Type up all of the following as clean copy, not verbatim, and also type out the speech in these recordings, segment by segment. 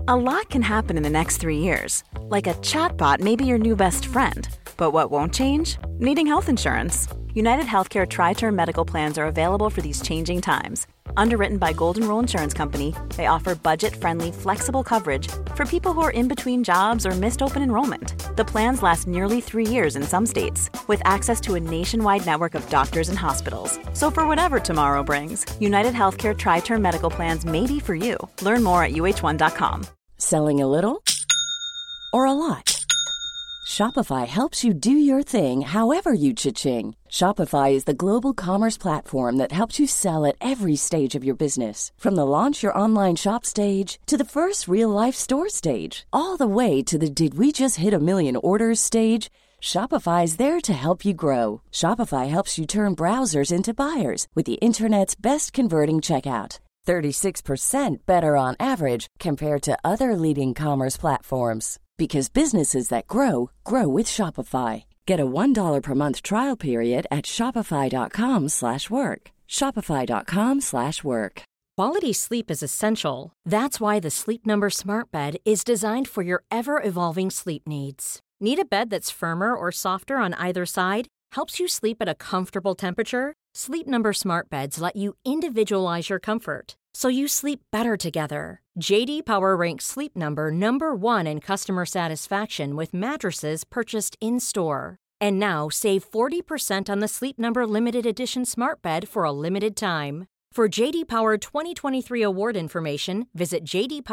A lot can happen in the next 3 years. Like a chatbot may be your new best friend. But what won't change? Needing health insurance. United Healthcare Tri-Term Medical Plans are available for these changing times. Underwritten by Golden Rule Insurance Company, they offer budget-friendly, flexible coverage for people who are in between jobs or missed open enrollment. The plans last nearly 3 years in some states, with access to a nationwide network of doctors and hospitals. So for whatever tomorrow brings, United Healthcare Tri-Term Medical Plans may be for you. Learn more at uh1.com. Selling a little or a lot? Shopify helps you do your thing however you cha-ching. Shopify is the global commerce platform that helps you sell at every stage of your business. From the launch your online shop stage to the first real-life store stage, all the way to the did we just hit a million orders stage. Shopify is there to help you grow. Shopify helps you turn browsers into buyers with the internet's best converting checkout. 36% better on average compared to other leading commerce platforms. Because businesses that grow, grow with Shopify. Get a $1 per month trial period at shopify.com/work. Shopify.com/work. Quality sleep is essential. That's why the Sleep Number Smart Bed is designed for your ever-evolving sleep needs. Need a bed that's firmer or softer on either side? Helps you sleep at a comfortable temperature? Sleep Number Smart Beds let you individualize your comfort, so you sleep better together. J.D. Power ranks Sleep Number number 1 in customer satisfaction with mattresses purchased in-store. And now, save 40% on the Sleep Number Limited Edition Smart Bed for a limited time. For J.D. Power 2023 award information, visit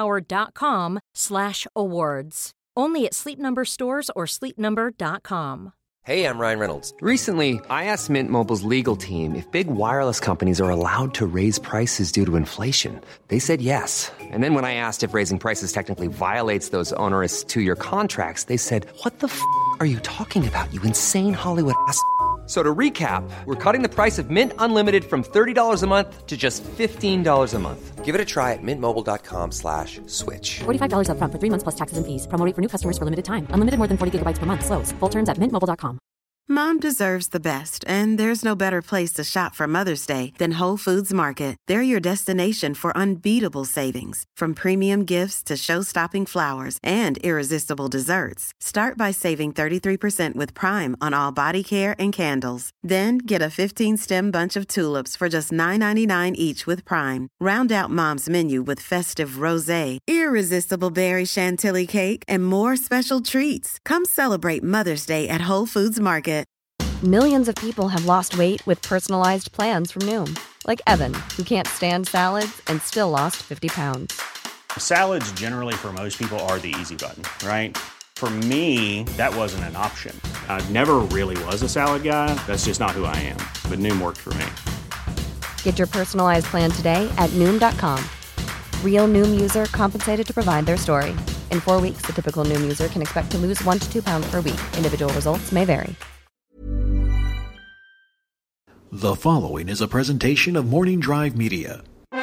jdpower.com/awards. Only at Sleep Number stores or sleepnumber.com. Hey, I'm Ryan Reynolds. Recently, I asked Mint Mobile's legal team if big wireless companies are allowed to raise prices due to inflation. They said yes. And then when I asked if raising prices technically violates those onerous 2-year contracts, they said, "What the f*** are you talking about, you insane Hollywood ass?" So to recap, we're cutting the price of Mint Unlimited from $30 a month to just $15 a month. Give it a try at mintmobile.com/switch. $45 up front for 3 months plus taxes and fees. Promo rate for new customers for limited time. Unlimited more than 40 gigabytes per month. Slows full terms at mintmobile.com. Mom deserves the best, and there's no better place to shop for Mother's Day than Whole Foods Market. They're your destination for unbeatable savings, from premium gifts to show-stopping flowers and irresistible desserts. Start by saving 33% with Prime on all body care and candles. Then get a 15-stem bunch of tulips for just $9.99 each with Prime. Round out Mom's menu with festive rosé, irresistible berry chantilly cake, and more special treats. Come celebrate Mother's Day at Whole Foods Market. Millions of people have lost weight with personalized plans from Noom. Like Evan, who can't stand salads and still lost 50 pounds. Salads generally for most people are the easy button, right? For me, that wasn't an option. I never really was a salad guy. That's just not who I am. But Noom worked for me. Get your personalized plan today at Noom.com. Real Noom user compensated to provide their story. In 4 weeks, the typical Noom user can expect to lose 1 to 2 pounds per week. Individual results may vary. The following is a presentation of Morning Drive Media.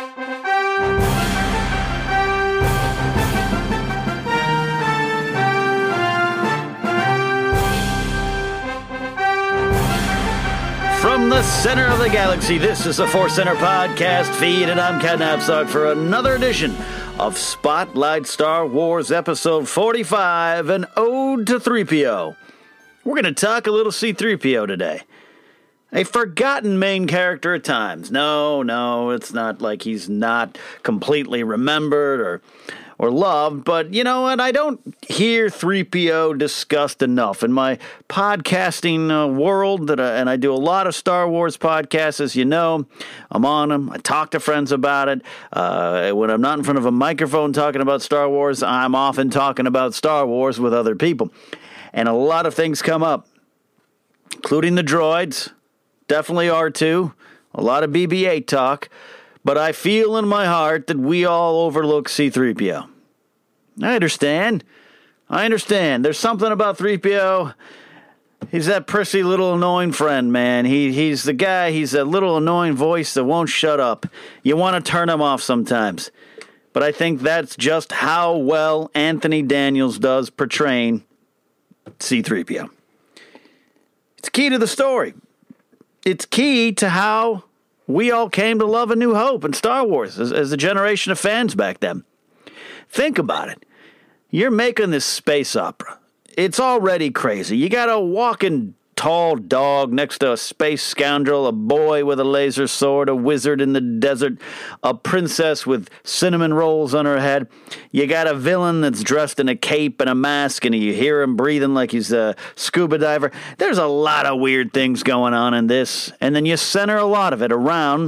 From the center of the galaxy, this is the Force Center podcast feed, and I'm Ken Napzok for another edition of Spotlight Star Wars Episode 45, an ode to 3PO. We're going to talk a little C-3PO today. A forgotten main character at times. No, it's not like he's not completely remembered or loved, but you know what? I don't hear 3PO discussed enough. In my podcasting world, and I do a lot of Star Wars podcasts, as you know. I'm on them. I talk to friends about it. When I'm not in front of a microphone talking about Star Wars, I'm often talking about Star Wars with other people. And a lot of things come up, including the droids. Definitely R2, a lot of BB-8 talk, but I feel in my heart that we all overlook C-3PO. I understand. There's something about 3PO. He's that prissy little annoying friend, man. He's the guy, he's that little annoying voice that won't shut up. You want to turn him off sometimes. But I think that's just how well Anthony Daniels does portraying C-3PO. It's key to the story. It's key to how we all came to love A New Hope and Star Wars as a generation of fans back then. Think about it. You're making this space opera. It's already crazy. You got a walking tall dog next to a space scoundrel, a boy with a laser sword, a wizard in the desert, a princess with cinnamon rolls on her head. You got a villain that's dressed in a cape and a mask, and you hear him breathing like he's a scuba diver. There's a lot of weird things going on in this, and then you center a lot of it around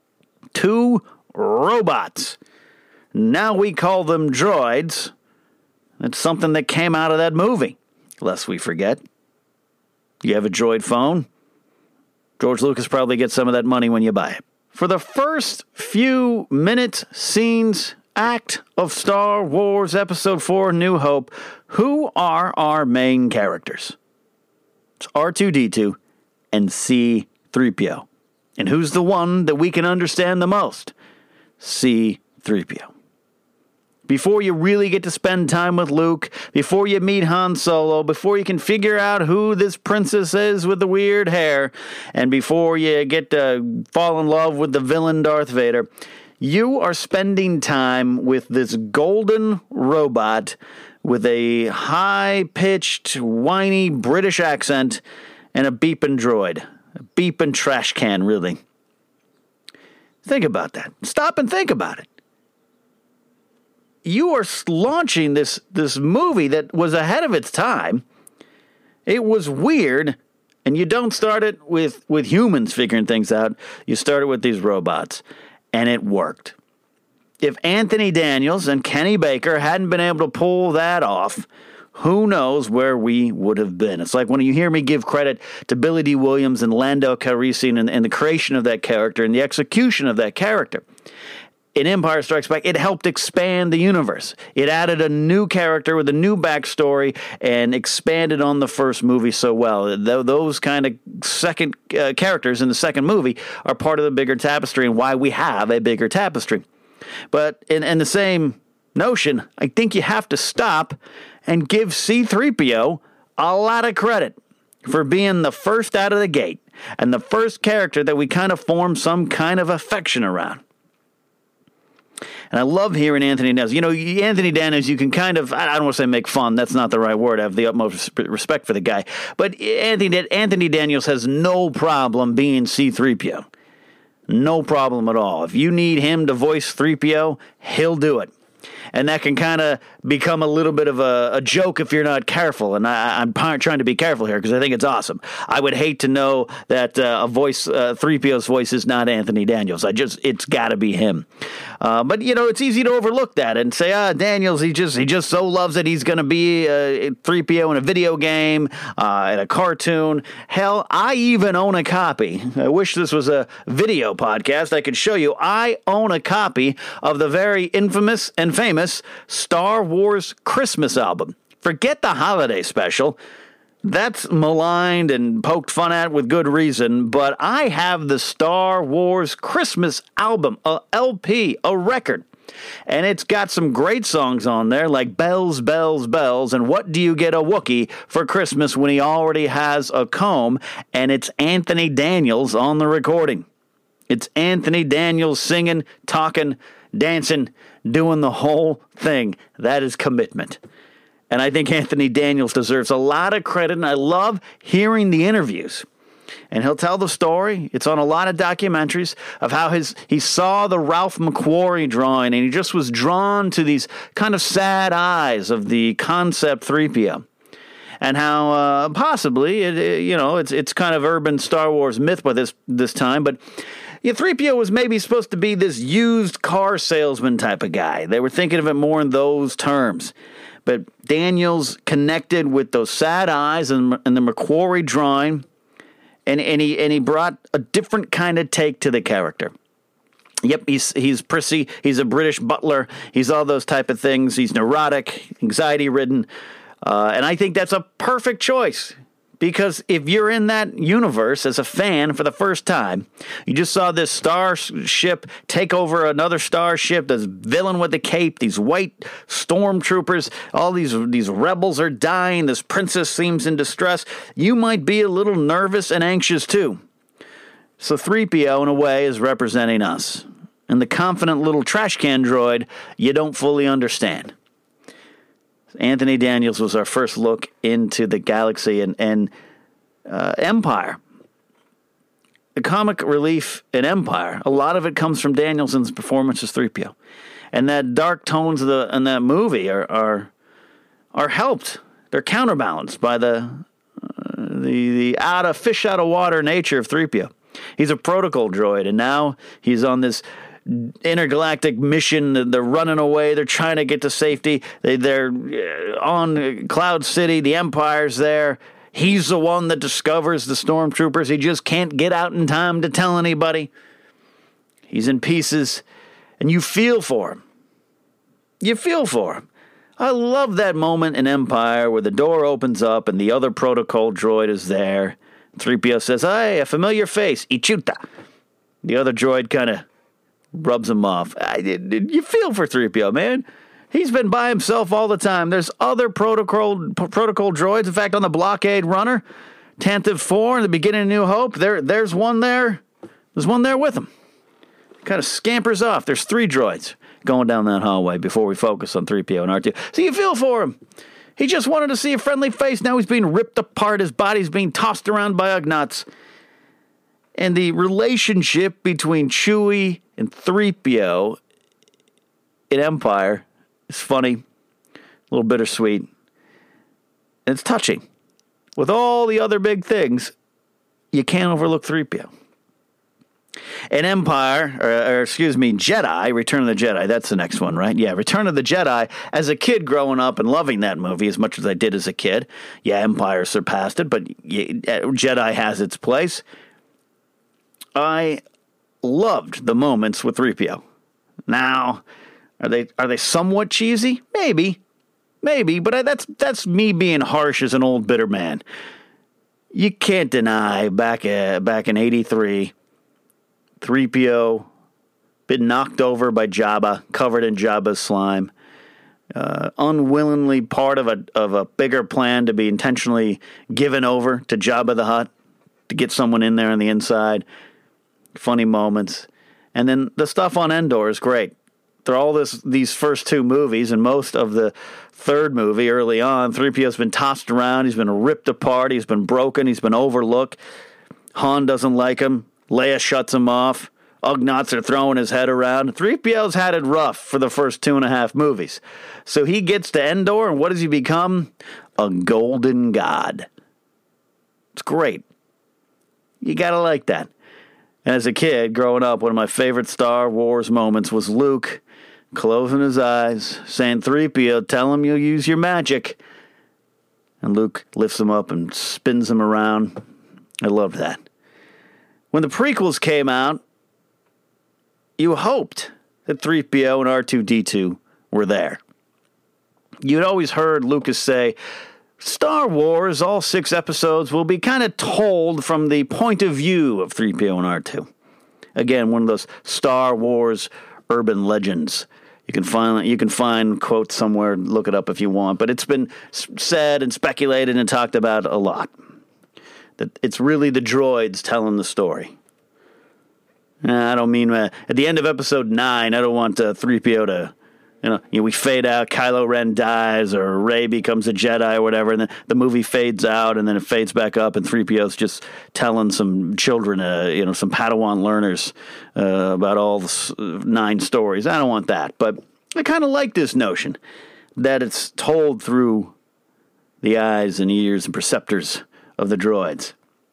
2 robots. Now we call them droids. That's something that came out of that movie, lest we forget. You have a droid phone? George Lucas probably gets some of that money when you buy it. For the first few minutes, scenes, act of Star Wars Episode 4 New Hope, who are our main characters? It's R2-D2 and C-3PO. And who's the one that we can understand the most? C-3PO. Before you really get to spend time with Luke, before you meet Han Solo, before you can figure out who this princess is with the weird hair, and before you get to fall in love with the villain Darth Vader, you are spending time with this golden robot with a high-pitched, whiny British accent and a beeping droid. A beeping trash can, really. Think about that. Stop and think about it. You are launching this movie that was ahead of its time. It was weird, and you don't start it with humans figuring things out. You start it with these robots, and it worked. If Anthony Daniels and Kenny Baker hadn't been able to pull that off, who knows where we would have been. It's like when you hear me give credit to Billy D. Williams and Lando Calrissian and the creation of that character and the execution of that character. In Empire Strikes Back, it helped expand the universe. It added a new character with a new backstory and expanded on the first movie so well. Those kind of second characters in the second movie are part of the bigger tapestry and why we have a bigger tapestry. But in the same notion, I think you have to stop and give C-3PO a lot of credit for being the first out of the gate and the first character that we kind of form some kind of affection around. And I love hearing Anthony Daniels. You know, Anthony Daniels, you can kind of, I don't want to say make fun. That's not the right word. I have the utmost respect for the guy. But Anthony Daniels has no problem being C-3PO. No problem at all. If you need him to voice 3PO, he'll do it. And that can kind of become a little bit of a joke if you're not careful. And I'm trying to be careful here because I think it's awesome. I would hate to know that 3PO's voice is not Anthony Daniels. It's got to be him. But, you know, it's easy to overlook that and say, Daniels, he just so loves it. He's going to be 3PO in a video game, in a cartoon. Hell, I even own a copy. I wish this was a video podcast. I could show you. I own a copy of the very infamous and famous Star Wars Christmas album. Forget the holiday special. That's maligned and poked fun at with good reason, but I have the Star Wars Christmas album, a LP, a record. And it's got some great songs on there like Bells, Bells, Bells, and What Do You Get a Wookiee for Christmas when he already has a comb, and it's Anthony Daniels on the recording. It's Anthony Daniels singing, talking, dancing, doing the whole thing. That is commitment. And I think Anthony Daniels deserves a lot of credit, and I love hearing the interviews. And he'll tell the story. It's on a lot of documentaries of how he saw the Ralph McQuarrie drawing, and he just was drawn to these kind of sad eyes of the concept 3PO. And how possibly, it's kind of urban Star Wars myth by this time, but 3PO was maybe supposed to be this used car salesman type of guy. They were thinking of it more in those terms. But Daniels connected with those sad eyes and the McQuarrie drawing, and he brought a different kind of take to the character. Yep, he's prissy, he's a British butler, he's all those type of things. He's neurotic, anxiety-ridden, and I think that's a perfect choice. Because if you're in that universe as a fan for the first time, you just saw this starship take over another starship, this villain with the cape, these white stormtroopers, all these rebels are dying, this princess seems in distress, you might be a little nervous and anxious too. So 3PO, in a way, is representing us. and the confident little trash can droid you don't fully understand. Anthony Daniels was our first look into the galaxy and Empire. The comic relief in Empire, a lot of it comes from Danielson's performance as 3PO. And that dark tones in that movie are helped. They're counterbalanced by the fish out of water nature of 3PO. He's a protocol droid, and now he's on this intergalactic mission. They're running away. They're trying to get to safety. They're on Cloud City. The Empire's there. He's the one that discovers the stormtroopers. He just can't get out in time to tell anybody. He's in pieces, and you feel for him. You feel for him. I love that moment in Empire where the door opens up and the other protocol droid is there. 3PO says, "Hey, a familiar face, Ichuta." The other droid kind of rubs him off. You feel for 3PO, man. He's been by himself all the time. There's other protocol droids. In fact, on the blockade runner, Tantive 4 in the beginning of New Hope, there's one there. There's one there with him. Kind of scampers off. There's 3 droids going down that hallway before we focus on 3PO and R2. So you feel for him. He just wanted to see a friendly face. Now he's being ripped apart. His body's being tossed around by Ugnaughts. And the relationship between Chewie and 3PO in Empire is funny, a little bittersweet, and it's touching. With all the other big things, you can't overlook 3PO. In Empire, Jedi, Return of the Jedi, that's the next one, right? Yeah, Return of the Jedi, as a kid growing up and loving that movie as much as I did as a kid. Yeah, Empire surpassed it, but Jedi has its place. I loved the moments with 3PO. Now, are they somewhat cheesy? Maybe, but that's me being harsh as an old bitter man. You can't deny back in '83, 3PO been knocked over by Jabba, covered in Jabba's slime, unwillingly part of a bigger plan to be intentionally given over to Jabba the Hutt to get someone in there on the inside. Funny moments, and then the stuff on Endor is great. Through all these first 2 movies and most of the third movie early on, 3PO's been tossed around, he's been ripped apart, he's been broken, he's been overlooked. Han doesn't like him. Leia shuts him off. Ugnaughts are throwing his head around. 3PO's had it rough for the first 2.5 movies. So he gets to Endor, and what does he become? A golden god. It's great. You gotta like that. And as a kid, growing up, one of my favorite Star Wars moments was Luke closing his eyes, saying, "3PO, tell him you'll use your magic." And Luke lifts him up and spins him around. I loved that. When the prequels came out, you hoped that 3PO and R2-D2 were there. You'd always heard Lucas say, Star Wars, all 6 episodes, will be kind of told from the point of view of 3PO and R2. Again, one of those Star Wars urban legends. You can find quotes somewhere, look it up if you want, but it's been said and speculated and talked about a lot. That it's really the droids telling the story. I don't mean, at the end of episode 9, I don't want 3PO to, we fade out, Kylo Ren dies, or Rey becomes a Jedi or whatever, and then the movie fades out, and then it fades back up, and 3PO's just telling some children, some Padawan learners about all the 9 stories. I don't want that, but I kind of like this notion that it's told through the eyes and ears and perceptors of the droids.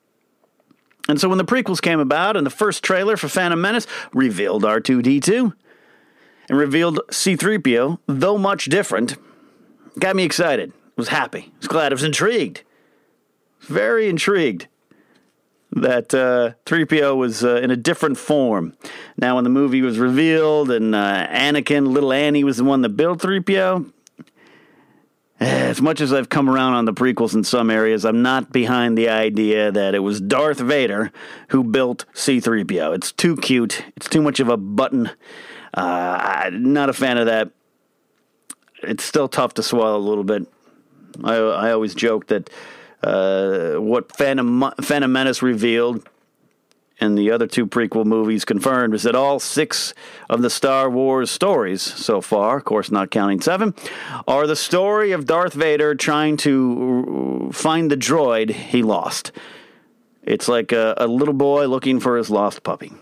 And so when the prequels came about, and the first trailer for Phantom Menace revealed R2-D2, and revealed C-3PO, though much different, got me excited. Was happy. Was glad. I was intrigued. Very intrigued that 3PO was in a different form. Now, when the movie was revealed and Anakin, little Annie, was the one that built 3PO, as much as I've come around on the prequels in some areas, I'm not behind the idea that it was Darth Vader who built C-3PO. It's too cute. It's too much of a button. Not a fan of that. It's still tough to swallow a little bit. I always joke that what Phantom Menace revealed in the other 2 prequel movies confirmed is that all 6 of the Star Wars stories so far, of course not counting 7, are the story of Darth Vader trying to find the droid he lost. It's like a little boy looking for his lost puppy.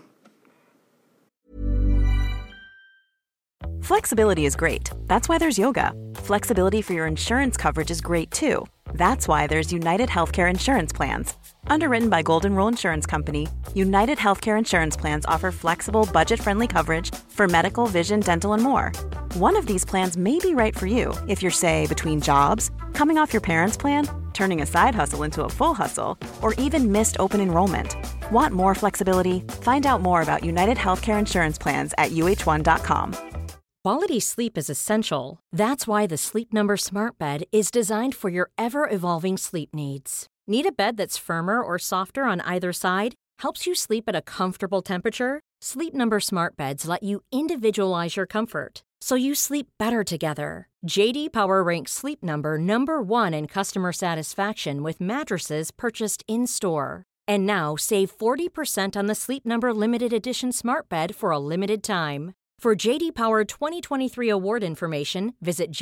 Flexibility is great. That's why there's yoga. Flexibility for your insurance coverage is great too. That's why there's United Healthcare Insurance Plans. Underwritten by Golden Rule Insurance Company, United Healthcare Insurance Plans offer flexible, budget-friendly coverage for medical, vision, dental, and more. One of these plans may be right for you if you're, say, between jobs, coming off your parents' plan, turning a side hustle into a full hustle, or even missed open enrollment. Want more flexibility? Find out more about United Healthcare Insurance Plans at uh1.com. Quality sleep is essential. That's why the Sleep Number Smart Bed is designed for your ever-evolving sleep needs. Need a bed that's firmer or softer on either side? Helps you sleep at a comfortable temperature? Sleep Number Smart Beds let you individualize your comfort, so you sleep better together. J.D. Power ranks Sleep Number number 1 in customer satisfaction with mattresses purchased in-store. And now, save 40% on the Sleep Number Limited Edition Smart Bed for a limited time. For J.D. Power 2023 award information, visit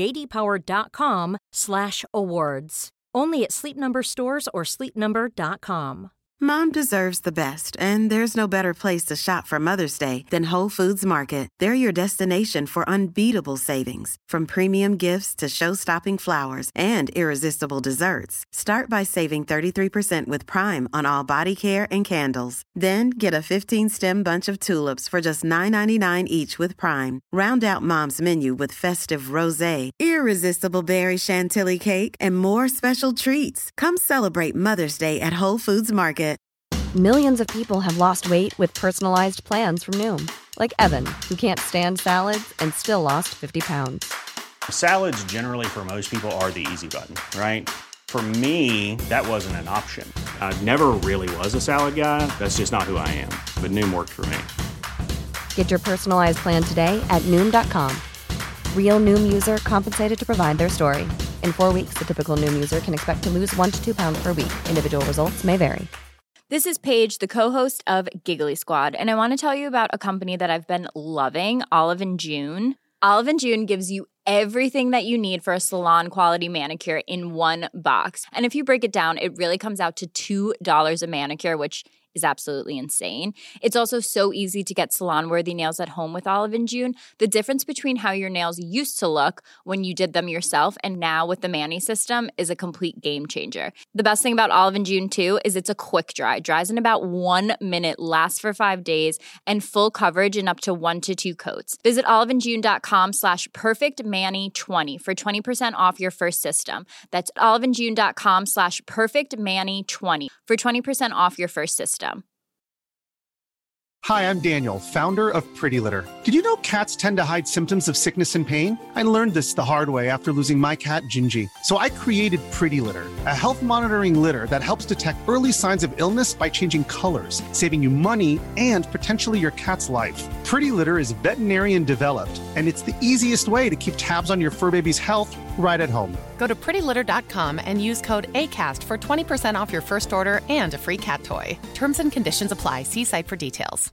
jdpower.com/awards. Only at Sleep Number stores or sleepnumber.com. Mom deserves the best, and there's no better place to shop for Mother's Day than Whole Foods Market. They're your destination for unbeatable savings, from premium gifts to show-stopping flowers and irresistible desserts. Start by saving 33% with Prime on all body care and candles. Then get a 15-stem bunch of tulips for just $9.99 each with Prime. Round out Mom's menu with festive rosé, irresistible berry chantilly cake, and more special treats. Come celebrate Mother's Day at Whole Foods Market. Millions of people have lost weight with personalized plans from Noom. Like Evan, who can't stand salads and still lost 50 pounds. Salads generally for most people are the easy button, right? For me, that wasn't an option. I never really was a salad guy. That's just not who I am. But Noom worked for me. Get your personalized plan today at Noom.com. Real Noom user compensated to provide their story. In 4 weeks, the typical Noom user can expect to lose 1 to 2 pounds per week. Individual results may vary. This is Paige, the co-host of Giggly Squad, and I want to tell you about a company that I've been loving, Olive & June. Olive & June gives you everything that you need for a salon-quality manicure in one box. And if you break it down, it really comes out to $2 a manicure, which is absolutely insane. It's also so easy to get salon-worthy nails at home with Olive & June. The difference between how your nails used to look when you did them yourself and now with the Mani system is a complete game changer. The best thing about Olive & June, too, is it's a quick dry. Dries in about 1 minute, lasts for 5 days, and full coverage in up to 1 to 2 coats. Visit oliveandjune.com/perfectmani20 for 20% off your first system. That's oliveandjune.com/perfectmani20 for 20% off your first system. Hi, I'm Daniel, founder of Pretty Litter. Did you know cats tend to hide symptoms of sickness and pain? I learned this the hard way after losing my cat, Gingy. So I created Pretty Litter, a health monitoring litter that helps detect early signs of illness by changing colors, saving you money and potentially your cat's life. Pretty Litter is veterinarian developed, and it's the easiest way to keep tabs on your fur baby's health right at home. Go to prettylitter.com and use code ACAST for 20% off your first order and a free cat toy. Terms and conditions apply. See site for details.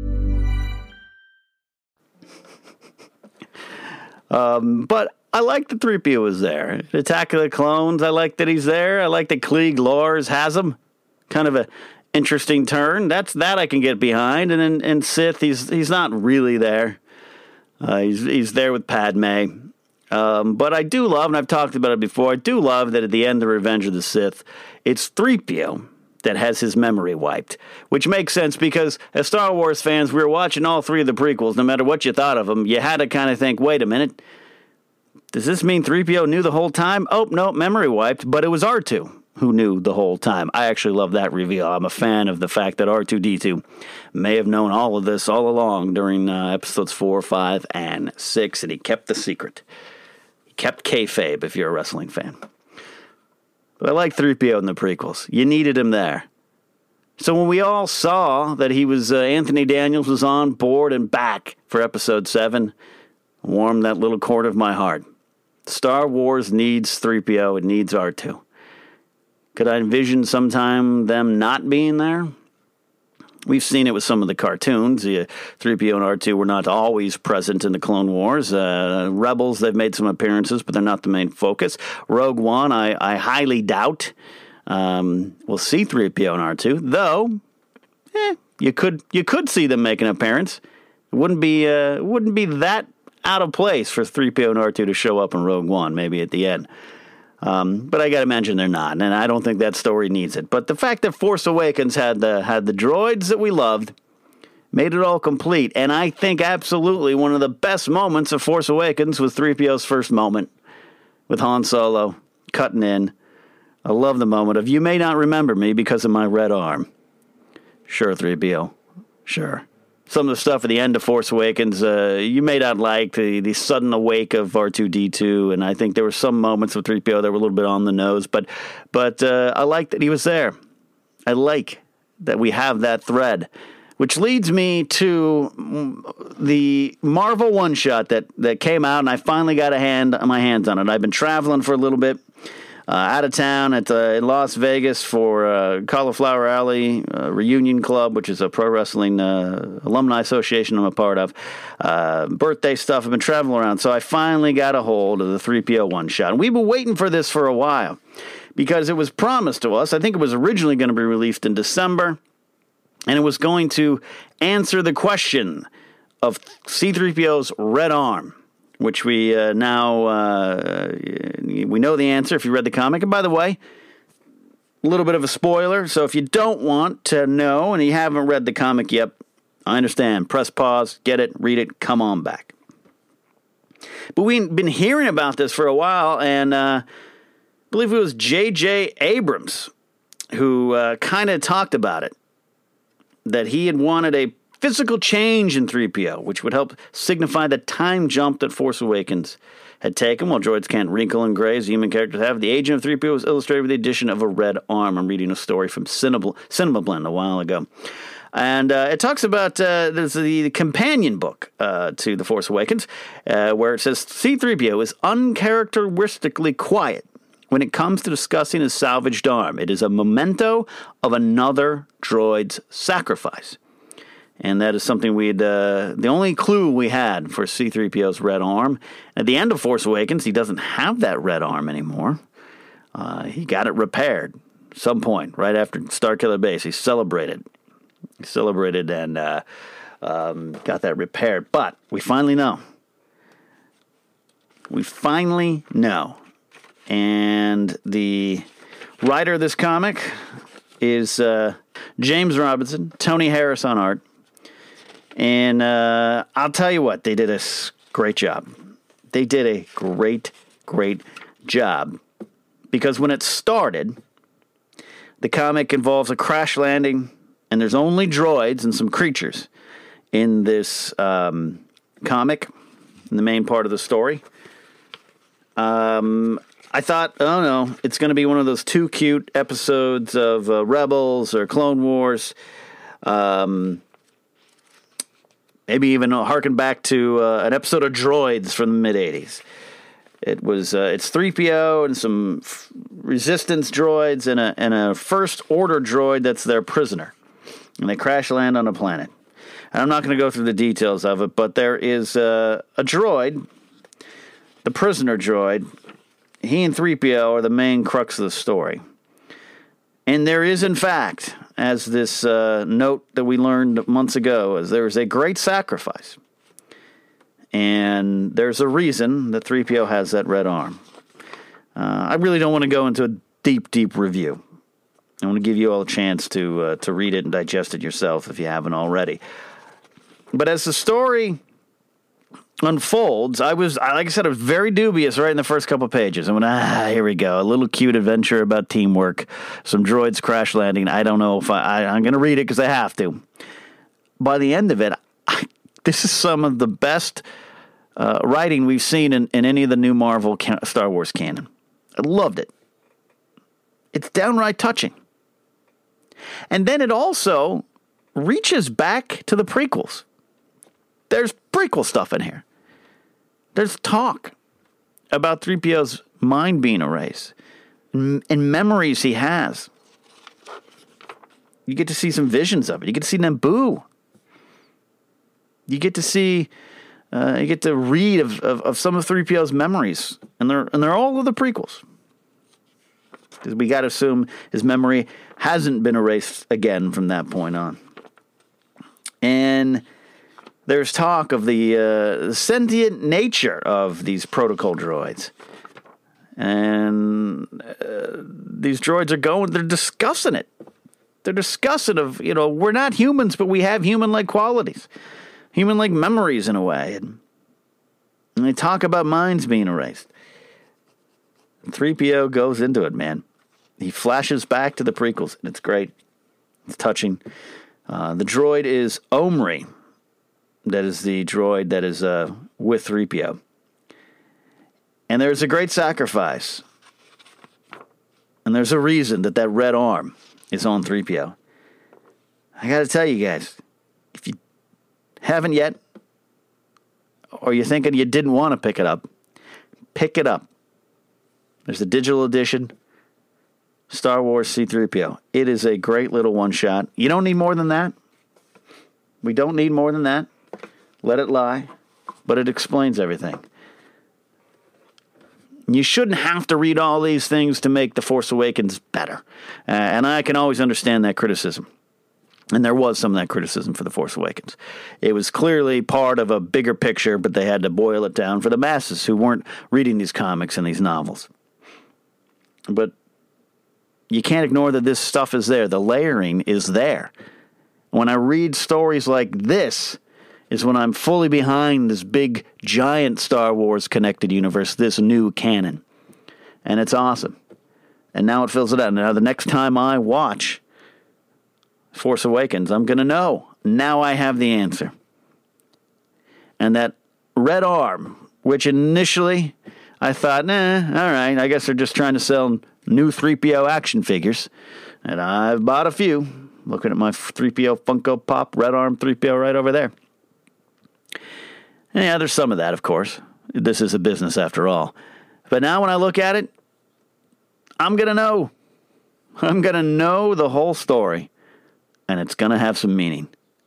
But I like that 3PO was there. Attack of the Clones, I like that he's there. I like that Klieg Lars has him. Kind of a interesting turn. That I can get behind. And then in Sith, he's not really there. He's there with Padme. But I do love, and I've talked about it before, I do love that at the end of Revenge of the Sith, it's 3PO that has his memory wiped, which makes sense because as Star Wars fans, we were watching all 3 of the prequels. No matter what you thought of them, you had to kind of think, wait a minute, does this mean 3PO knew the whole time? Oh, no, memory wiped, but it was R2 who knew the whole time. I actually love that reveal. I'm a fan of the fact that R2-D2 may have known all of this all along during episodes 4, 5, and 6, and he kept the secret. He kept kayfabe if you're a wrestling fan. But I like 3PO in the prequels. You needed him there. So when we all saw that he was, Anthony Daniels was on board and back for episode 7, warmed that little corner of my heart. Star Wars needs 3PO. It needs R2. Could I envision sometime them not being there? We've seen it with some of the cartoons. 3PO and R2 were not always present in the Clone Wars. Rebels, they've made some appearances, but they're not the main focus. Rogue One, I highly doubt we'll see 3PO and R2, though you could see them make an appearance. It wouldn't be that out of place for 3PO and R2 to show up in Rogue One, maybe at the end. But I got to imagine they're not, and I don't think that story needs it. But the fact that Force Awakens had the droids that we loved made it all complete, and I think absolutely one of the best moments of Force Awakens was 3PO's first moment with Han Solo cutting in. I love the moment of, "You may not remember me because of my red arm." Sure, 3PO. Sure. Some of the stuff at the end of Force Awakens, you may not like the sudden awake of R2-D2, and I think there were some moments with 3PO that were a little bit on the nose, but I like that he was there. I like that we have that thread, which leads me to the Marvel one-shot that came out, and I finally got my hands on it. I've been traveling for a little bit. Out of town in Las Vegas for Cauliflower Alley Reunion Club, which is a pro wrestling alumni association I'm a part of. Birthday stuff. I've been traveling around, so I finally got a hold of the 3PO one-shot. And we've been waiting for this for a while because it was promised to us. I think it was originally going to be released in December, and it was going to answer the question of C-3PO's red arm, which we now we know the answer if you read the comic. And by the way, a little bit of a spoiler, so if you don't want to know and you haven't read the comic yet, I understand. Press pause, get it, read it, come on back. But we've been hearing about this for a while, and I believe it was J.J. Abrams who kind of talked about it, that he had wanted a physical change in 3PO, which would help signify the time jump that Force Awakens had taken. While droids can't wrinkle and gray as human characters have, the aging of 3PO was illustrated with the addition of a red arm. I'm reading a story from Cinema Blend a while ago. And it talks about there's the companion book to The Force Awakens, where it says C-3PO is uncharacteristically quiet when it comes to discussing his salvaged arm. It is a memento of another droid's sacrifice. And that is something the only clue we had for C-3PO's red arm. At the end of Force Awakens, he doesn't have that red arm anymore. He got it repaired at some point, right after Starkiller Base. He celebrated and got that repaired. But we finally know. And the writer of this comic is James Robinson, Tony Harris on art. And I'll tell you what, they did a great job. They did a great, great job. Because when it started, the comic involves a crash landing, and there's only droids and some creatures in this comic, in the main part of the story. I thought, oh no, it's going to be one of those too cute episodes of Rebels or Clone Wars. Maybe even harken back to an episode of Droids from the mid-'80s. It was it's 3PO and some resistance droids and a First Order droid that's their prisoner. And they crash land on a planet. And I'm not going to go through the details of it, but there is a droid, the prisoner droid. He and 3PO are the main crux of the story. And there is, in fact, as this note that we learned months ago, is there is a great sacrifice. And there's a reason that 3PO has that red arm. I really don't want to go into a deep, deep review. I want to give you all a chance to read it and digest it yourself if you haven't already. But as the story unfolds, like I said, I was very dubious right in the first couple pages. I went, here we go. A little cute adventure about teamwork. Some droids crash landing. I don't know if I'm going to read it because I have to. By the end of it, this is some of the best writing we've seen in any of the new Marvel Star Wars canon. I loved it. It's downright touching. And then it also reaches back to the prequels. There's prequel stuff in here. There's talk about 3PO's mind being erased and memories he has. You get to see some visions of it. You get to see Naboo. You get to see, you get to read of some of 3PO's memories, and they're all of the prequels. Because we got to assume his memory hasn't been erased again from that point on. And there's talk of the sentient nature of these protocol droids. And these droids they're discussing it. They're discussing we're not humans, but we have human-like qualities. Human-like memories in a way. And they talk about minds being erased. 3PO goes into it, man. He flashes back to the prequels, and it's great. It's touching. The droid is Omri. That is the droid that is with 3PO. And there's a great sacrifice. And there's a reason that red arm is on 3PO. I got to tell you guys, if you haven't yet, or you're thinking you didn't want to pick it up, pick it up. There's a digital edition, Star Wars C-3PO. It is a great little one-shot. You don't need more than that. We don't need more than that. Let it lie. But it explains everything. You shouldn't have to read all these things to make The Force Awakens better. And I can always understand that criticism. And there was some of that criticism for The Force Awakens. It was clearly part of a bigger picture, but they had to boil it down for the masses who weren't reading these comics and these novels. But you can't ignore that this stuff is there. The layering is there. When I read stories like this is when I'm fully behind this big, giant Star Wars connected universe, this new canon. And it's awesome. And now it fills it out. Now the next time I watch Force Awakens, I'm going to know. Now I have the answer. And that red arm, which initially I thought, all right, I guess they're just trying to sell new 3PO action figures. And I've bought a few. Looking at my 3PO Funko Pop, red arm 3PO right over there. And yeah, there's some of that, of course. This is a business after all. But now when I look at it, I'm going to know. I'm going to know the whole story. And it's going to have some meaning.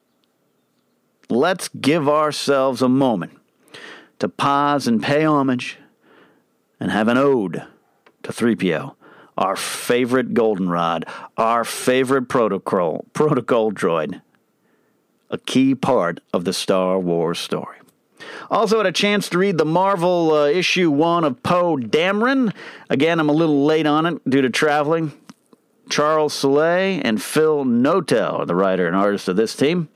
Let's give ourselves a moment to pause and pay homage and have an ode to 3PO, our favorite goldenrod, our favorite protocol droid, a key part of the Star Wars story. Also had a chance to read the Marvel issue 1 of Poe Dameron. Again, I'm a little late on it due to traveling. Charles Soule and Phil Noto are the writer and artist of this team.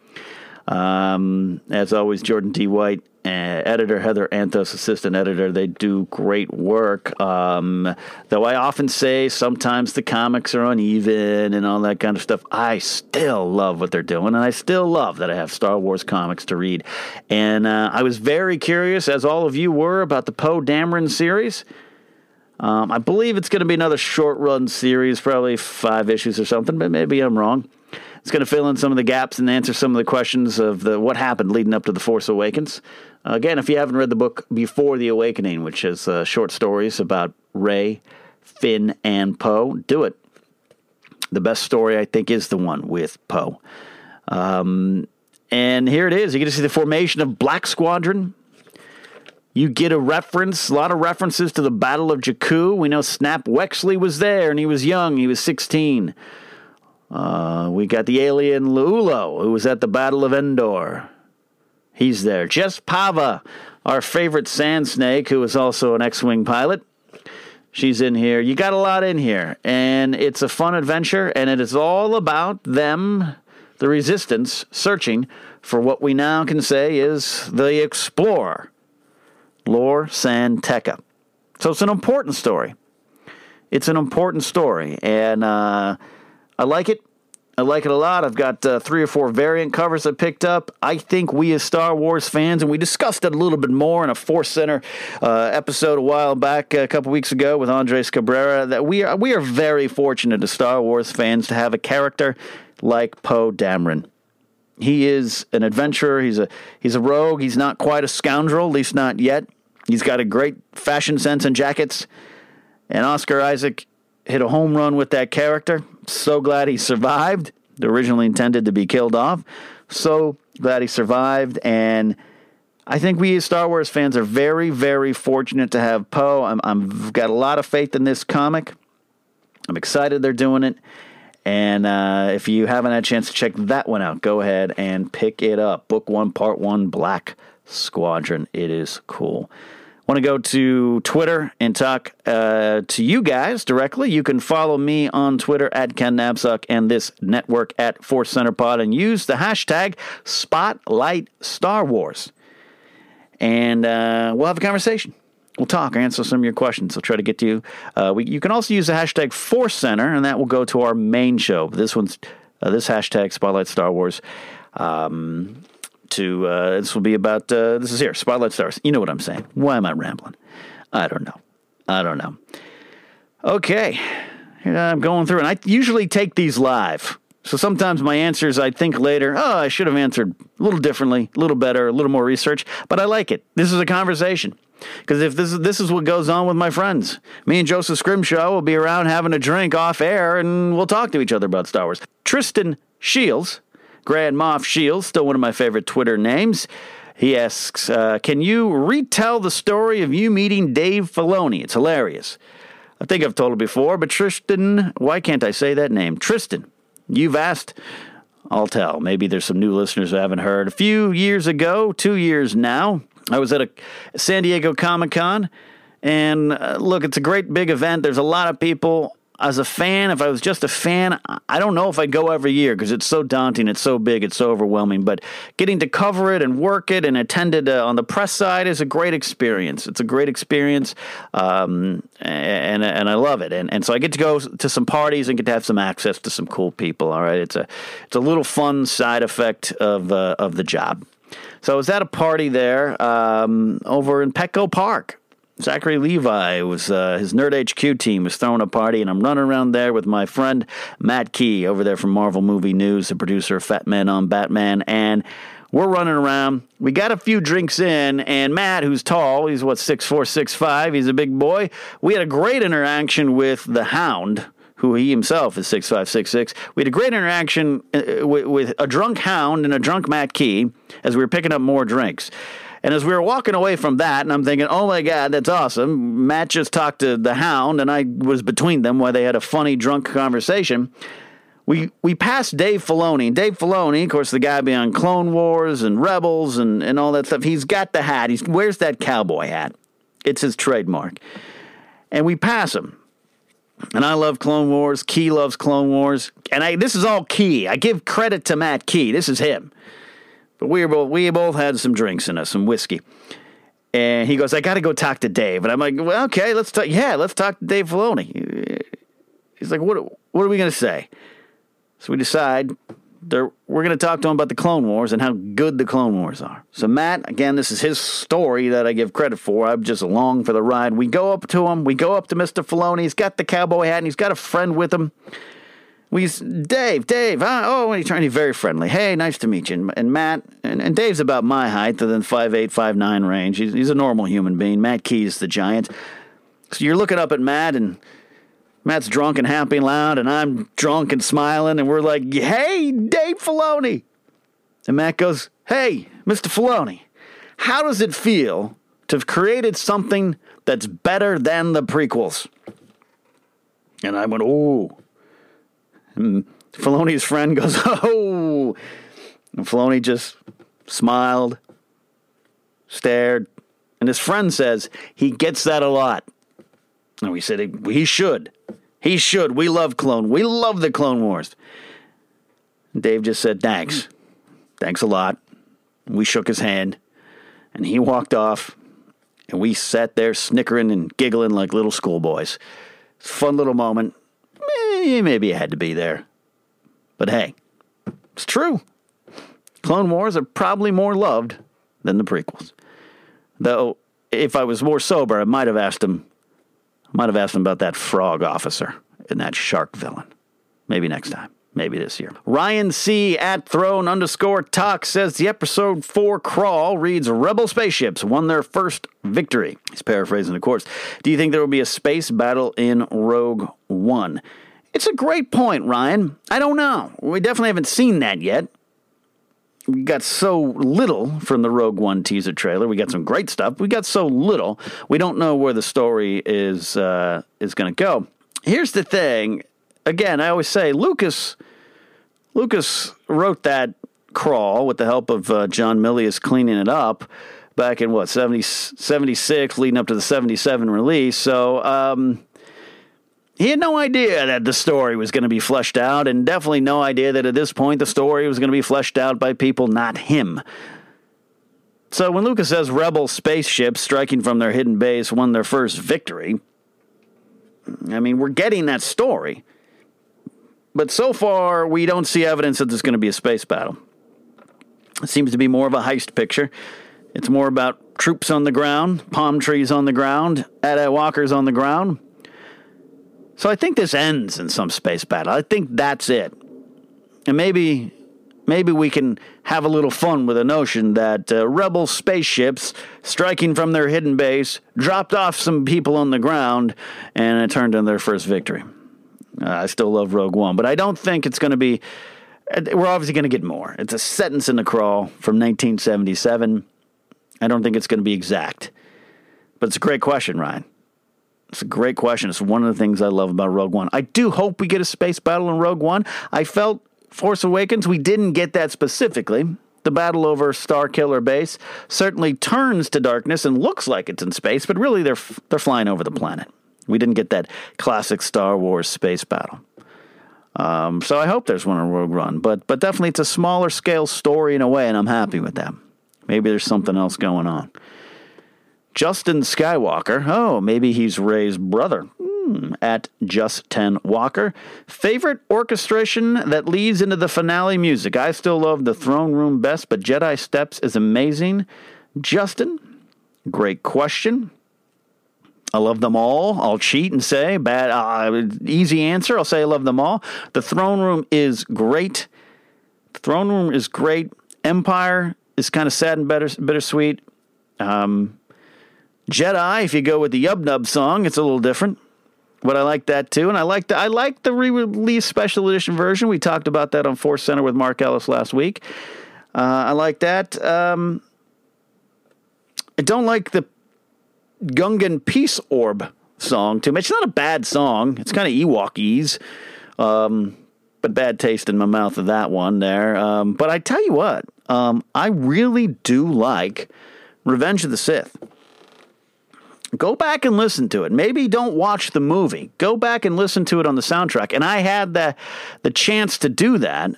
As always, Jordan D. White, editor, Heather Anthos, assistant editor. They do great work. Though I often say sometimes the comics are uneven and all that kind of stuff, I still love what they're doing, and I still love that I have Star Wars comics to read. And I was very curious, as all of you were, about the Poe Dameron series. I believe it's going to be another short-run series, probably 5 issues or something, but maybe I'm wrong. It's going to fill in some of the gaps and answer some of the questions of what happened leading up to The Force Awakens. Again, if you haven't read the book Before the Awakening, which is short stories about Rey, Finn, and Poe, do it. The best story, I think, is the one with Poe. And here it is. You get to see the formation of Black Squadron. You get a lot of references to the Battle of Jakku. We know Snap Wexley was there, and he was young. He was 16. We got the alien Luulo, who was at the Battle of Endor. He's there. Jess Pava, our favorite Sand Snake, who is also an X-Wing pilot. She's in here. You got a lot in here. And it's a fun adventure, and it is all about them, the Resistance, searching for what we now can say is the Explorer, Lor San Tekka. So it's an important story. It's an important story, and I like it. I like it a lot. I've got 3 or 4 variant covers I picked up. I think we as Star Wars fans, and we discussed it a little bit more in a Force Center episode a while back, a couple weeks ago with Andres Cabrera, that we are very fortunate as Star Wars fans to have a character like Poe Dameron. He is an adventurer. He's a rogue. He's not quite a scoundrel, at least not yet. He's got a great fashion sense and jackets. And Oscar Isaac hit a home run with that character. So glad he survived. originally intended to be killed off. So glad he survived, and I think we as Star Wars fans are very, very fortunate to have Poe. I've got a lot of faith in this comic. I'm excited they're doing it. And if you haven't had a chance to check that one out, go ahead and pick it up. Book 1, Part 1, Black Squadron. It is cool. Want to go to Twitter and talk to you guys directly? You can follow me on Twitter at Ken Napzok and this network at Force Center Pod, and use the hashtag Spotlight Star Wars. And we'll have a conversation. We'll talk, answer some of your questions. I'll try to get to you. You can also use the hashtag Force Center, and that will go to our main show. This hashtag Spotlight Star Wars. This will be about, this is here, Spotlight Stars. You know what I'm saying. Why am I rambling? I don't know. Okay. I'm going through, and I usually take these live. So sometimes my answers, I think later, I should have answered a little differently, a little better, a little more research, but I like it. This is a conversation. Because if this is what goes on with my friends. Me and Joseph Scrimshaw will be around having a drink off air, and we'll talk to each other about Star Wars. Tristan Shields, Grand Moff Shields, still one of my favorite Twitter names. He asks, can you retell the story of you meeting Dave Filoni? It's hilarious. I think I've told it before, but Tristan, why can't I say that name? Tristan, you've asked, I'll tell. Maybe there's some new listeners who haven't heard. A few years ago, 2 years now, I was at a San Diego Comic-Con, and look, it's a great big event. There's a lot of people. As a fan, if I was just a fan, I don't know if I'd go every year because it's so daunting, it's so big, it's so overwhelming. But getting to cover it and work it and attend it on the press side is a great experience. It's a great experience, and I love it. And so I get to go to some parties and get to have some access to some cool people. All right, it's a little fun side effect of the job. So I was at a party there over in Petco Park. Zachary Levi was his Nerd HQ team was throwing a party, and I'm running around there with my friend Matt Key over there from Marvel Movie News, the producer of Fat Man on Batman, and we're running around. We got a few drinks in, and Matt, who's tall, he's 6'4", 6'5", he's a big boy. We had a great interaction with the Hound, who he himself is 6'5", 6'6". We had a great interaction with a drunk Hound and a drunk Matt Key as we were picking up more drinks. And as we were walking away from that, and I'm thinking, oh my God, that's awesome. Matt just talked to the Hound, and I was between them while they had a funny drunk conversation. We passed Dave Filoni. Dave Filoni, of course, the guy beyond Clone Wars and Rebels and all that stuff. He's got the hat. He wears that cowboy hat. It's his trademark. And we pass him. And I love Clone Wars. Key loves Clone Wars. And this is all Key. I give credit to Matt Key. This is him. But we both had some drinks in us, some whiskey. And he goes, I got to go talk to Dave. And I'm like, well, okay, let's talk. Yeah, let's talk to Dave Filoni. He's like, what are we going to say? So we decide we're going to talk to him about the Clone Wars and how good the Clone Wars are. So Matt, again, this is his story that I give credit for. I'm just along for the ride. We go up to him. We go up to Mr. Filoni. He's got the cowboy hat, and he's got a friend with him. Dave, and he's trying to be very friendly. Hey, nice to meet you. And Matt, and Dave's about my height, within 5'8", 5'9" range. He's a normal human being. Matt Key's the giant. So you're looking up at Matt, and Matt's drunk and happy and loud, and I'm drunk and smiling, and we're like, hey, Dave Filoni. And Matt goes, hey, Mr. Filoni, how does it feel to have created something that's better than the prequels? And I went, oh. And Filoni's friend goes, oh. And Filoni just smiled, stared. And his friend says he gets that a lot. And we said he should. He should. We love the Clone Wars. And Dave just said, thanks. Thanks a lot. We shook his hand. And he walked off. And we sat there snickering and giggling like little schoolboys. Fun little moment. Maybe I had to be there. But hey, it's true. Clone Wars are probably more loved than the prequels. Though, if I was more sober, I might have asked him about that frog officer and that shark villain. Maybe next time. Maybe this year. Ryan C. at Throne_Talk says the episode 4 crawl reads, Rebel spaceships won their first victory. He's paraphrasing, of course. Do you think there will be a space battle in Rogue One? It's a great point, Ryan. I don't know. We definitely haven't seen that yet. We got so little from the Rogue One teaser trailer. We got some great stuff. We got so little. We don't know where the story is going to go. Here's the thing. Again, I always say Lucas wrote that crawl with the help of John Milius cleaning it up back in, 76, leading up to the 77 release. So he had no idea that the story was going to be fleshed out, and definitely no idea that at this point the story was going to be fleshed out by people not him. So when Lucas says rebel spaceships striking from their hidden base won their first victory, I mean, we're getting that story. But so far, we don't see evidence that there's going to be a space battle. It seems to be more of a heist picture. It's more about troops on the ground, palm trees on the ground, AT-AT walkers on the ground. So I think this ends in some space battle. I think that's it. And maybe we can have a little fun with the notion that rebel spaceships striking from their hidden base dropped off some people on the ground and it turned in their first victory. I still love Rogue One, but I don't think it's going to be... We're obviously going to get more. It's a sentence in the crawl from 1977. I don't think it's going to be exact. But it's a great question, Ryan. It's a great question. It's one of the things I love about Rogue One. I do hope we get a space battle in Rogue One. I felt Force Awakens, we didn't get that specifically. The battle over Starkiller Base certainly turns to darkness and looks like it's in space, but really they're flying over the planet. We didn't get that classic Star Wars space battle. So I hope there's one in Rogue One, but definitely it's a smaller scale story in a way, and I'm happy with that. Maybe there's something else going on. Justin Skywalker. Oh, maybe he's Rey's brother. At Just10 Walker. Favorite orchestration that leads into the finale music. I still love the Throne Room best, but Jedi Steps is amazing. Justin, great question. I love them all. I'll cheat and say easy answer. I'll say I love them all. The Throne Room is great. The Throne Room is great. Empire is kind of sad and bittersweet. Jedi, if you go with the Yub Nub song, it's a little different. But I like that too, and I like the re-release special edition version. We talked about that on Force Center with Mark Ellis last week. I like that. I don't like the Gungan Peace Orb song too much. It's not a bad song. It's kind of Ewok-ese, but bad taste in my mouth of that one there. But I tell you what, I really do like Revenge of the Sith. Go back and listen to it. Maybe don't watch the movie. Go back and listen to it on the soundtrack. And I had the chance to do that.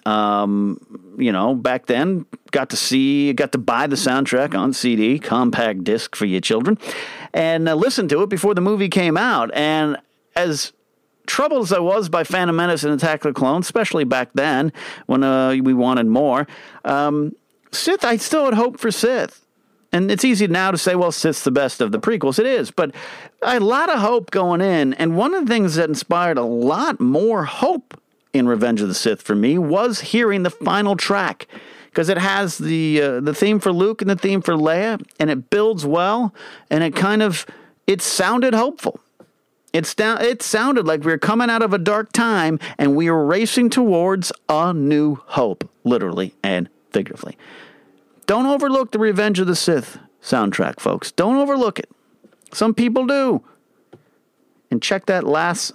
Back then, got to buy the soundtrack on CD, compact disc for you children, and listen to it before the movie came out. And as troubled as I was by Phantom Menace and Attack of the Clones, especially back then when we wanted more, Sith, I still had hope for Sith. And it's easy now to say, well, Sith's the best of the prequels. It is, but I had a lot of hope going in. And one of the things that inspired a lot more hope in Revenge of the Sith for me was hearing the final track. Because it has the theme for Luke and the theme for Leia, and it builds well, and it sounded hopeful. It sounded like we were coming out of a dark time, and we were racing towards a new hope, literally and figuratively. Don't overlook the Revenge of the Sith soundtrack, folks. Don't overlook it. Some people do. And check that last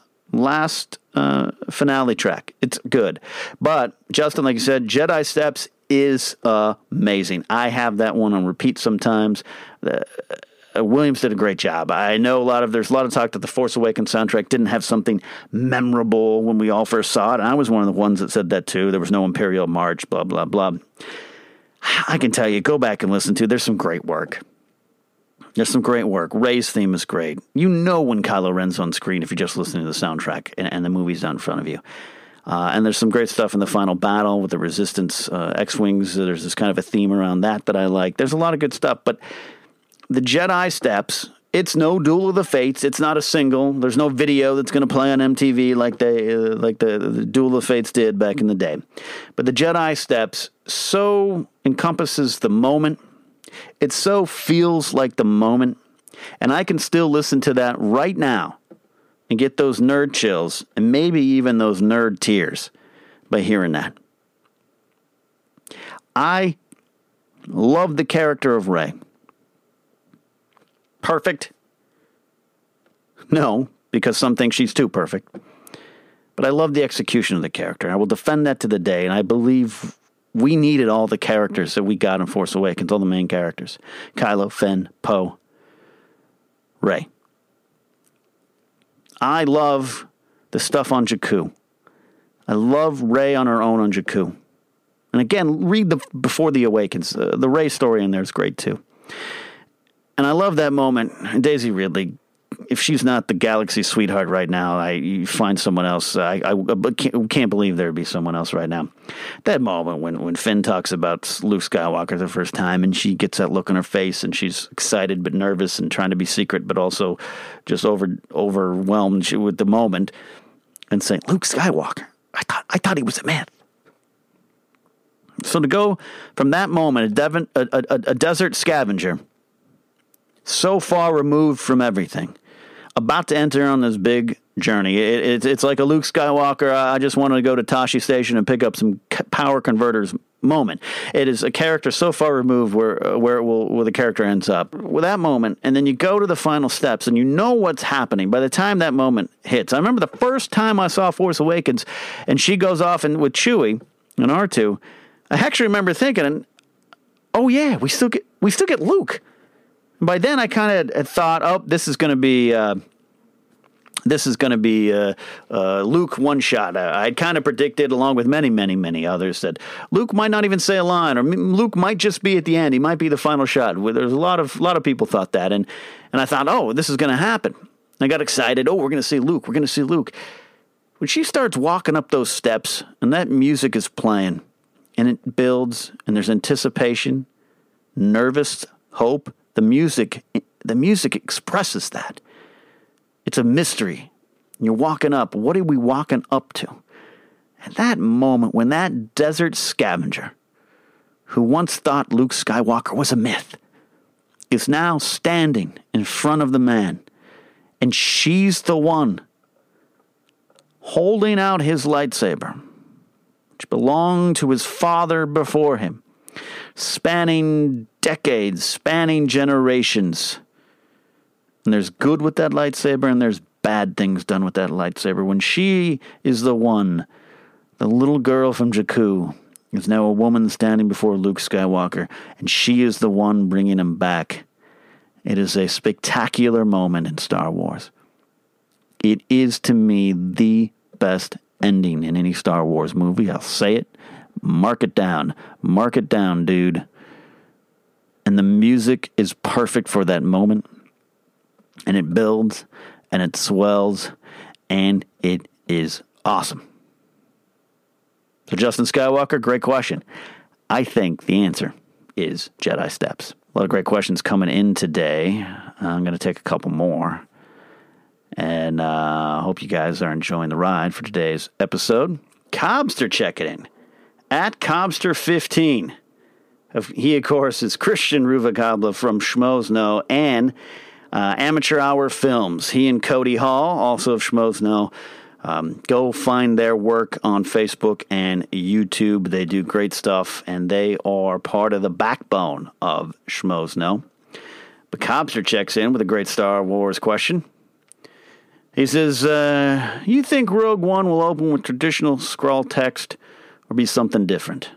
finale track. It's good. But, Justin, like you said, Jedi Steps is amazing. I have that one on repeat sometimes. Williams did a great job. I know there's a lot of talk that the Force Awakens soundtrack didn't have something memorable when we all first saw it. And I was one of the ones that said that too. There was no Imperial March, blah, blah, blah. I can tell you, go back and listen to. There's some great work. Rey's theme is great. You know when Kylo Ren's on screen if you're just listening to the soundtrack and the movie's done in front of you. And there's some great stuff in the final battle with the Resistance X-Wings. There's this kind of a theme around that I like. There's a lot of good stuff. But the Jedi Steps, it's no Duel of the Fates. It's not a single. There's no video that's going to play on MTV like the Duel of the Fates did back in the day. But the Jedi Steps so encompasses the moment. It so feels like the moment. And I can still listen to that right now and get those nerd chills and maybe even those nerd tears by hearing that. I love the character of Rey. Perfect? No, because some think she's too perfect. But I love the execution of the character. I will defend that to the day, and I believe we needed all the characters that we got in Force Awakens, all the main characters. Kylo, Finn, Poe, Rey. I love the stuff on Jakku. I love Rey on her own on Jakku. And again, read the Before the Awakens. The Rey story in there is great too. And I love that moment. Daisy Ridley, if she's not the galaxy sweetheart right now, you find someone else. I can't believe there would be someone else right now. That moment when Finn talks about Luke Skywalker the first time, and she gets that look on her face, and she's excited but nervous and trying to be secret, but also just overwhelmed with the moment, and saying, "Luke Skywalker, I thought he was a myth." So to go from that moment, a desert scavenger, so far removed from everything, about to enter on this big journey. It's like a Luke Skywalker, I just wanted to go to Tashi Station and pick up some power converters moment. It is a character so far removed where the character ends up. With that moment, and then you go to the final steps, and you know what's happening by the time that moment hits. I remember the first time I saw Force Awakens, and she goes off and with Chewie and R2, I actually remember thinking, oh yeah, we still get Luke. And by then, I kind of thought, oh, this is going to be Luke one shot. I'd kind of predicted, along with many, many, many others, that Luke might not even say a line, or Luke might just be at the end. He might be the final shot. There's a lot of people thought that, and I thought, oh, this is going to happen. I got excited. Oh, we're going to see Luke. We're going to see Luke. When she starts walking up those steps, and that music is playing, and it builds, and there's anticipation, nervous hope. The music expresses that. It's a mystery. You're walking up. What are we walking up to? At that moment, when that desert scavenger, who once thought Luke Skywalker was a myth, is now standing in front of the man, and she's the one holding out his lightsaber, which belonged to his father before him, spanning decades, spanning generations. And there's good with that lightsaber, and there's bad things done with that lightsaber. When she is the one, the little girl from Jakku is now a woman standing before Luke Skywalker, and she is the one bringing him back. It is a spectacular moment in Star Wars. It is, to me, the best ending in any Star Wars movie. I'll say it. Mark it down. Mark it down, dude. And the music is perfect for that moment. And it builds, and it swells, and it is awesome. So Justin Skywalker, great question. I think the answer is Jedi Steps. A lot of great questions coming in today. I'm going to take a couple more. And I hope you guys are enjoying the ride for today's episode. Cobster checking in. At Cobster15. He, of course, is Christian Ruvagabla from Schmoes Know and Amateur Hour Films. He and Cody Hall, also of Schmoes Know. Go find their work on Facebook and YouTube. They do great stuff, and they are part of the backbone of Schmoes Know. But Cobster checks in with a great Star Wars question. He says, you think Rogue One will open with traditional scroll text or be something different?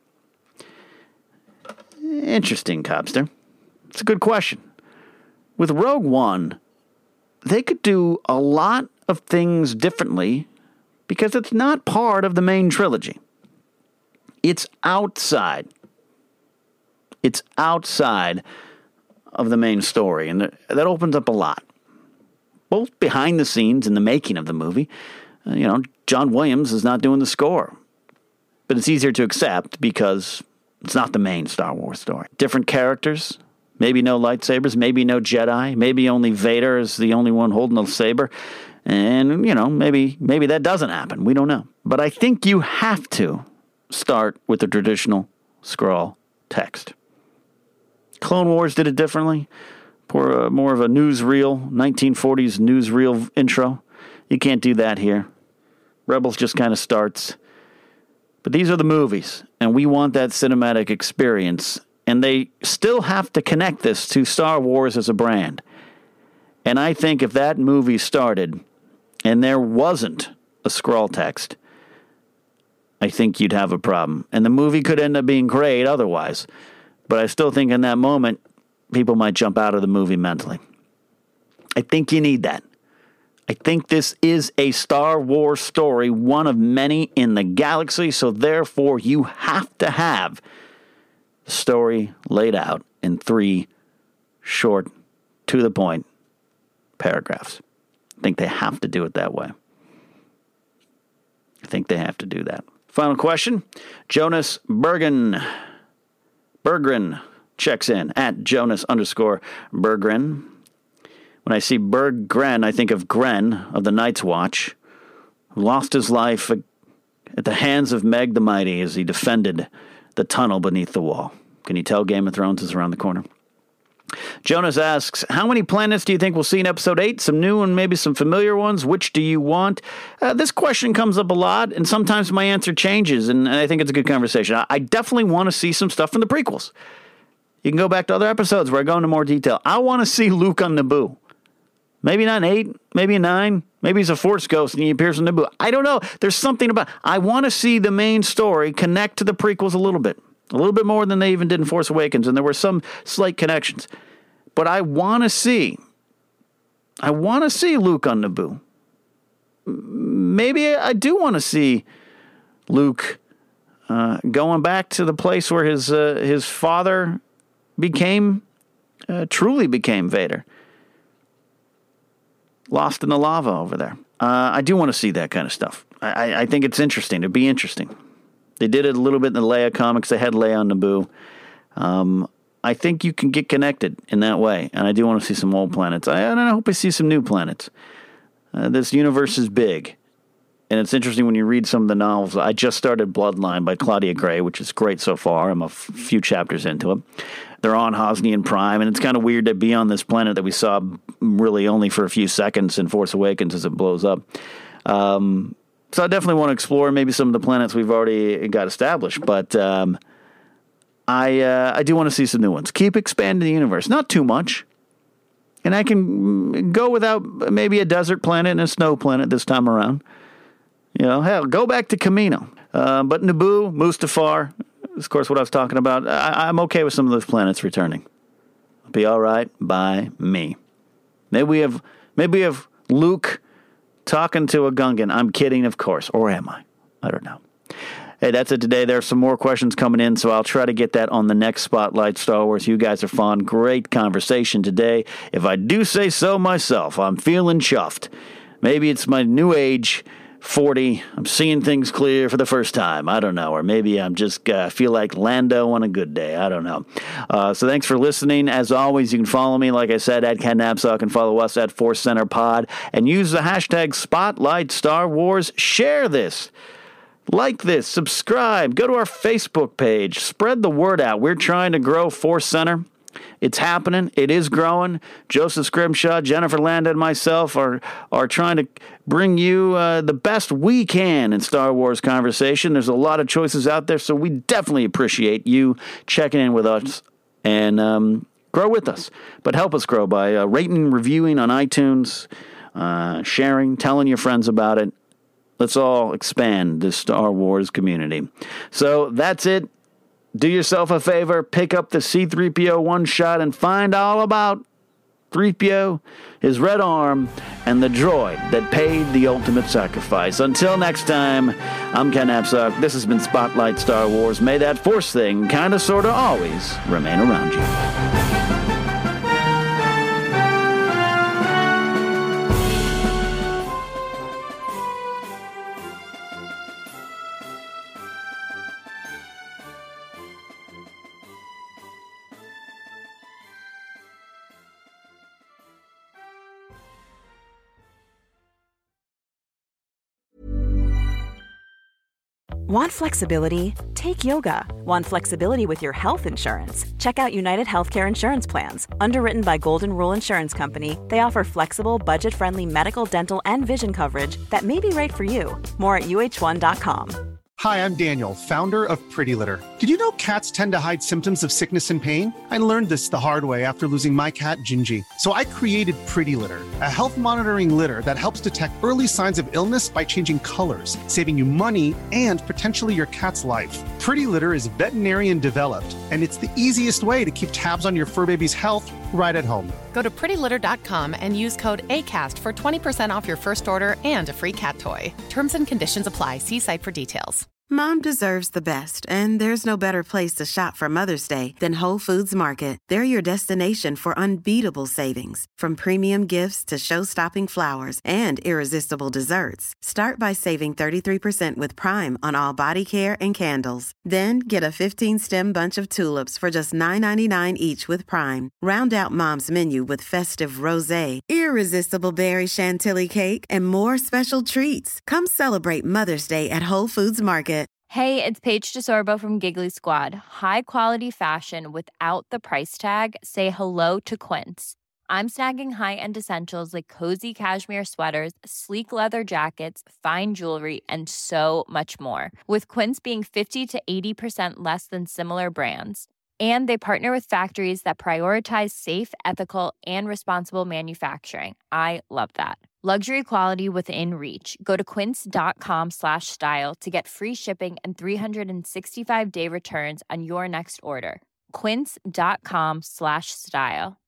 Interesting, Cobster. It's a good question. With Rogue One, they could do a lot of things differently because it's not part of the main trilogy. It's outside. It's outside of the main story, and that opens up a lot. Both behind the scenes and the making of the movie. John Williams is not doing the score. But it's easier to accept because it's not the main Star Wars story. Different characters, maybe no lightsabers, maybe no Jedi, maybe only Vader is the only one holding a saber. And, maybe that doesn't happen. We don't know. But I think you have to start with the traditional scroll text. Clone Wars did it differently. More of a newsreel, 1940s newsreel intro. You can't do that here. Rebels just kind of starts. But these are the movies, and we want that cinematic experience. And they still have to connect this to Star Wars as a brand. And I think if that movie started and there wasn't a scroll text, I think you'd have a problem. And the movie could end up being great otherwise. But I still think in that moment, people might jump out of the movie mentally. I think you need that. I think this is a Star Wars story, one of many in the galaxy, so therefore you have to have the story laid out in 3 short, to-the-point paragraphs. I think they have to do it that way. I think they have to do that. Final question. Jonas Berggren checks in at Jonas_Berggren. When I see Berggren, I think of Gren of the Night's Watch, who lost his life at the hands of Meg the Mighty as he defended the tunnel beneath the wall. Can you tell Game of Thrones is around the corner? Jonas asks, how many planets do you think we'll see in Episode 8? Some new and maybe some familiar ones. Which do you want? This question comes up a lot, and sometimes my answer changes, and I think it's a good conversation. I definitely want to see some stuff from the prequels. You can go back to other episodes where I go into more detail. I want to see Luke on Naboo. Maybe not 8, maybe 9, maybe he's a Force ghost and he appears on Naboo. I don't know. There's something about... I want to see the main story connect to the prequels a little bit more than they even did in Force Awakens, and there were some slight connections. But I want to see Luke on Naboo. Maybe I do want to see Luke going back to the place where his father truly became Vader. Lost in the lava over there. I do want to see that kind of stuff. I think it's interesting. It'd be interesting. They did it a little bit in the Leia comics. They had Leia on Naboo. I think you can get connected in that way. And I do want to see some old planets. I hope I see some new planets. This universe is big. And it's interesting when you read some of the novels. I just started Bloodline by Claudia Gray, which is great so far. I'm a few chapters into it. They're on Hosnian Prime, and it's kind of weird to be on this planet that we saw really only for a few seconds in Force Awakens as it blows up. So I definitely want to explore maybe some of the planets we've already got established, but I do want to see some new ones. Keep expanding the universe. Not too much. And I can go without maybe a desert planet and a snow planet this time around. You know, hell, go back to Kamino. But Naboo, Mustafar, of course, what I was talking about, I'm okay with some of those planets returning. It'll be all right by me. Maybe we have Luke talking to a Gungan. I'm kidding, of course. Or am I? I don't know. Hey, that's it today. There are some more questions coming in, so I'll try to get that on the next Spotlight Star Wars. You guys are fun. Great conversation today. If I do say so myself, I'm feeling chuffed. Maybe it's my new age, 40. I'm seeing things clear for the first time. I don't know. Or maybe I'm just feel like Lando on a good day. I don't know. So thanks for listening. As always, you can follow me, like I said, at Ken Napzok, and follow us at Force Center Pod. And use the hashtag Spotlight Star Wars. Share this. Like this. Subscribe. Go to our Facebook page. Spread the word out. We're trying to grow Force Center. It's happening. It is growing. Joseph Scrimshaw, Jennifer Landa, and myself are trying to bring you the best we can in Star Wars conversation. There's a lot of choices out there, so we definitely appreciate you checking in with us and grow with us. But help us grow by rating and reviewing on iTunes, sharing, telling your friends about it. Let's all expand this Star Wars community. So that's it. Do yourself a favor, pick up the C-3PO one-shot and find all about 3PO, his red arm, and the droid that paid the ultimate sacrifice. Until next time, I'm Ken Napzok. This has been Spotlight Star Wars. May that Force thing kinda sorta always remain around you. Want flexibility? Take yoga. Want flexibility with your health insurance? Check out United Healthcare Insurance Plans. Underwritten by Golden Rule Insurance Company, they offer flexible, budget-friendly medical, dental, and vision coverage that may be right for you. More at uh1.com. Hi, I'm Daniel, founder of Pretty Litter. Did you know cats tend to hide symptoms of sickness and pain? I learned this the hard way after losing my cat, Gingy. So I created Pretty Litter, a health monitoring litter that helps detect early signs of illness by changing colors, saving you money and potentially your cat's life. Pretty Litter is veterinarian developed, and it's the easiest way to keep tabs on your fur baby's health right at home. Go to prettylitter.com and use code ACAST for 20% off your first order and a free cat toy. Terms and conditions apply. See site for details. Mom deserves the best, and there's no better place to shop for Mother's Day than Whole Foods Market. They're your destination for unbeatable savings, from premium gifts to show-stopping flowers and irresistible desserts. Start by saving 33% with Prime on all body care and candles. Then get a 15-stem bunch of tulips for just $9.99 each with Prime. Round out Mom's menu with festive rosé, irresistible berry chantilly cake, and more special treats. Come celebrate Mother's Day at Whole Foods Market. Hey, it's Paige DeSorbo from Giggly Squad. High quality fashion without the price tag. Say hello to Quince. I'm snagging high-end essentials like cozy cashmere sweaters, sleek leather jackets, fine jewelry, and so much more. With Quince being 50 to 80% less than similar brands. And they partner with factories that prioritize safe, ethical, and responsible manufacturing. I love that. Luxury quality within reach. Go to quince.com/style to get free shipping and 365-day returns on your next order. Quince.com/style.